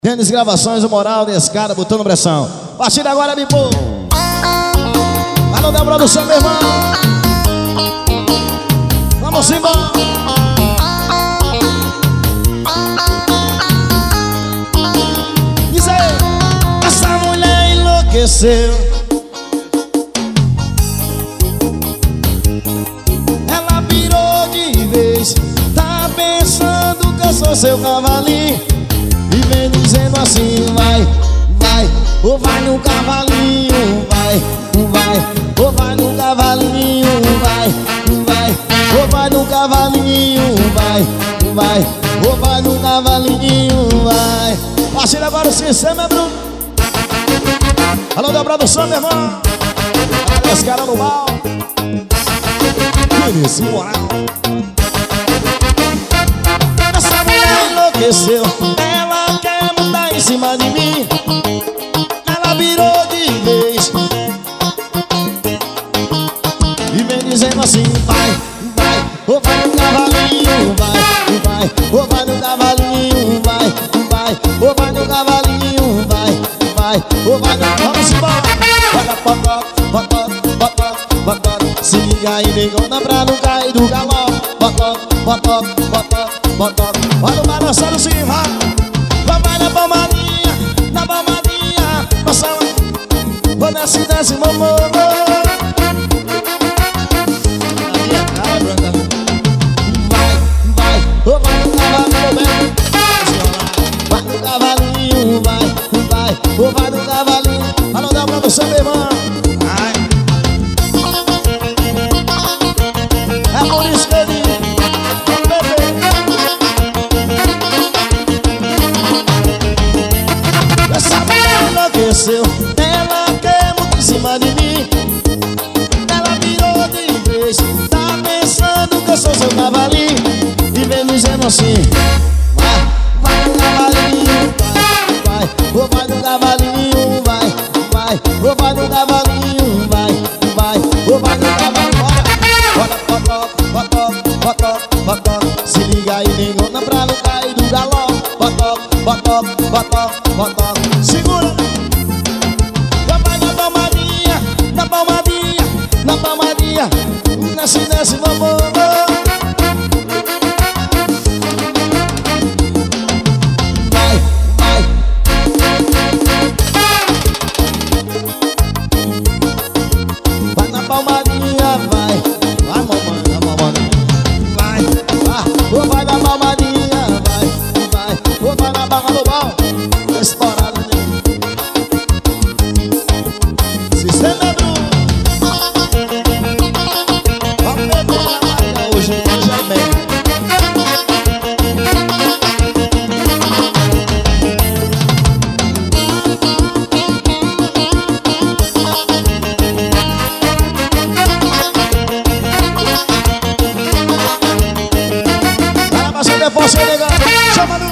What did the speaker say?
Denis Gravações, o moral desse cara botando pressão. Partida agora, Bipo. Alô da produção, meu irmão. Vamos embora. Diz aí. Essa mulher enlouqueceu. Ela virou de vez. Tá pensando que eu sou seu cavalinho. E vem dizendo assim, vai, vai, ou vai no cavalinho, vai, vai, ou vai no cavalinho, vai, vai, ou vai no cavalinho, vai, vai, ou vai no cavalinho, vai. Parceiro agora o sistema, Bruno. Alô da produção, meu irmão. Olha os caras no mal. Isso, moral. Essa mulher enlouqueceu. Em cima de mim, ela virou de vez e vem dizendo assim, vai, vai, ou vai no cavalinho, vai, vai, ou vai no cavalinho, vai, vai, ou vai no cavalinho, vai, vai, ou vai no... Vamos embora! Bota, bota, bota, bota, bota. Se liga aí, negona, pra não cair do galope. Bota, bota, bota, bota. Olha o balançando se vai. Vai na palmadinha, passa lá. Vou desce, desce, mamô. Vai, vai, ou vai no cavalinho, bem. Vai no cavalinho, vai, vai, ou vai no cavalinho. Alô da produção, meu irmão. É por isso que eu digo. Ela quer muito em cima de mim. Ela virou de vez. Tá pensando que eu sou seu cavalinho. E vem dizendo assim, vai, vai no cavalinho, vai, vai, ou vai no cavalinho, vai, vai, ou vai no cavalinho, vai, vai, ou vai no cavalinho. Bota, bota, bota, bota, bota. Se liga aí, negona, pra não cair do galope. Bota, bota, bota, bota. Segura. Desce, desce, mamô. Vai, vai. Vai na palmadinha, vai. Vai, mamãe, vai, mamãe. Vai, vai. Ou vai na palmadinha, vai, vai. Ou vai na barra do bal. Estourado, né? Sistema é Bruno. Posso negar, chama no